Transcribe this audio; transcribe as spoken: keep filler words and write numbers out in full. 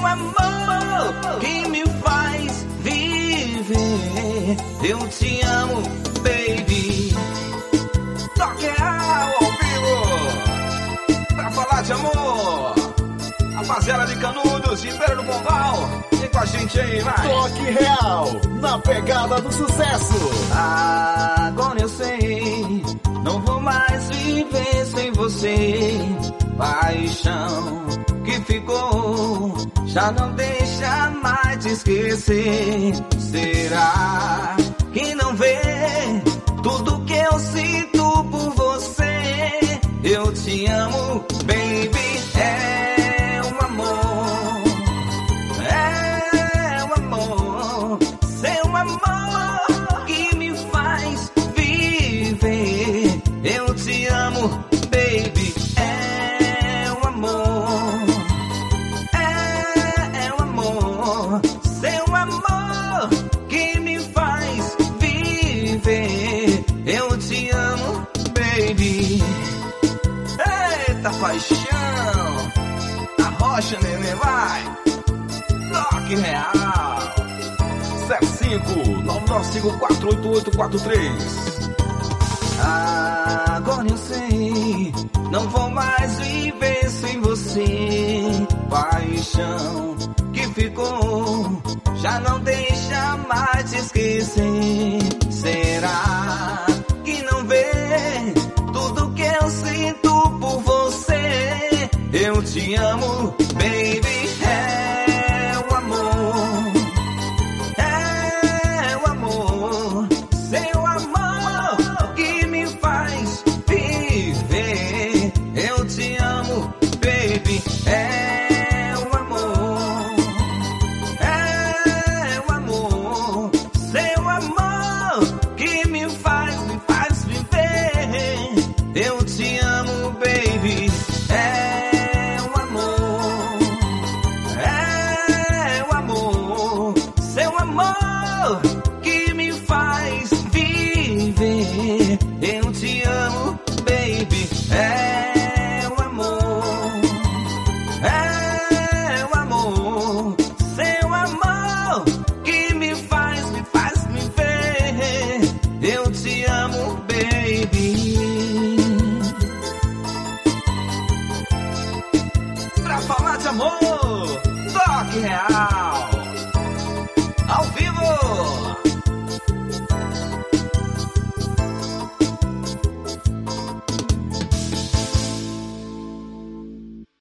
seu amor que me faz viver. Eu te amo, baby. Toque ao vivo pra falar de amor. Rapaziada de Canudos, de Feira do Pombal, vem com a gente aí, vai. Toque real, na pegada do sucesso. Agora eu sei, não vou mais viver sem você. Paixão que ficou, já não deixa mais te esquecer. Será que não vê tudo que eu sinto por você? Eu te amo, baby. É um amor, é um amor, seu amor que me faz viver. Eu te amo, baby. É um amor, é, é um amor, seu amor que me faz viver. Eu te amo, baby. Eita paixão, a rocha, neném, vai. Toque real. sete cinco nove nove cinco quatro oito oito quatro três. Agora eu sei, não vou mais viver sem você. Paixão que ficou, já não deixa mais te esquecer. Será que não vê tudo que eu sinto por você? Eu te amo, baby. É o amor, é o amor, seu amor que me faz viver. Eu te amo, baby. É o amor, é o amor, seu amor que me faz, me faz viver. Eu te amo, baby. É o amor, é o amor, seu amor que me faz viver. Eu te amo, baby. É o amor, é o amor, seu amor que me faz, me faz viver. Eu te amo, baby.